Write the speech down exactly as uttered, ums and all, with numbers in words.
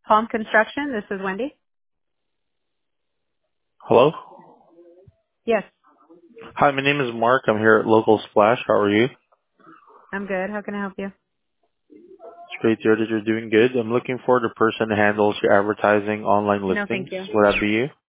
Palm Construction, this is Wendy. Hello? Yes, Hi, my name is Mark. I'm here at Local Splash. How are you? It's I'm good. How can I help you? great to hear that you're doing good. I'm looking for the person who handles your advertising online No, listings. thank you. Would that be you?